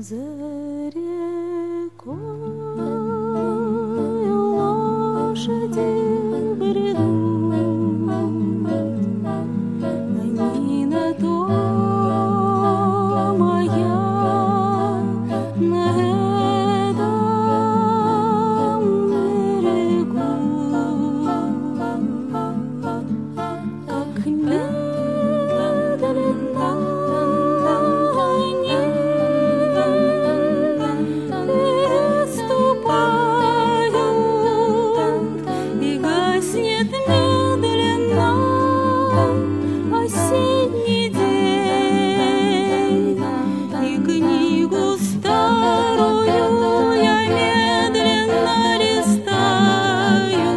за рекой лошади бредут, они на том, а я на этом берегу. Как медленно они переступают, и гаснет медленно осенний день, и книгу старую я медленно листаю.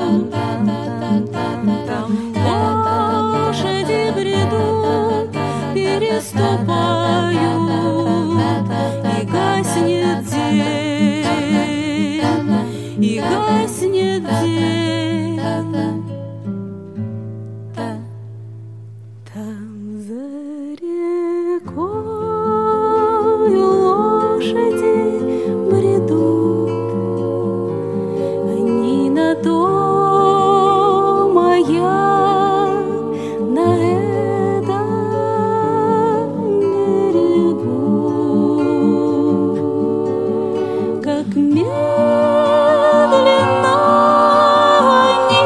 Там лошади бредут, переступают, и гаснет день, и гаснет день. Там за рекой лошади бредут, они на том, а я на этом берегу. Как медленно они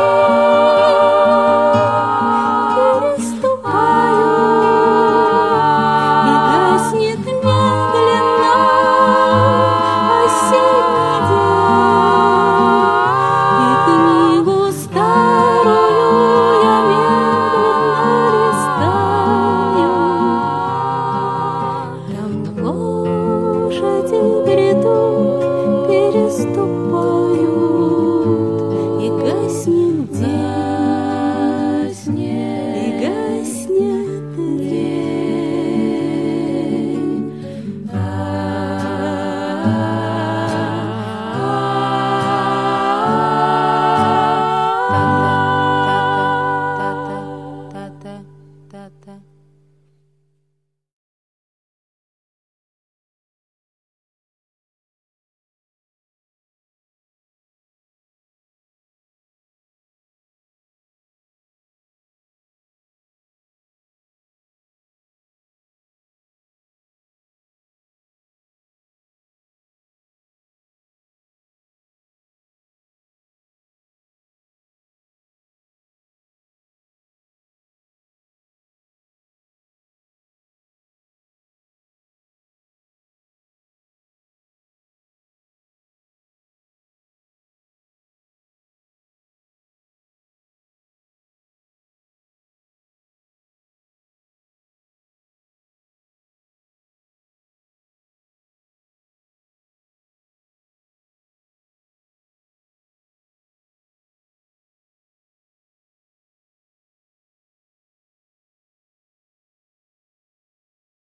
переступают, и гаснет медленно осенний день, и книгу старую я медленно листаю. Там лошади бредут, переступают,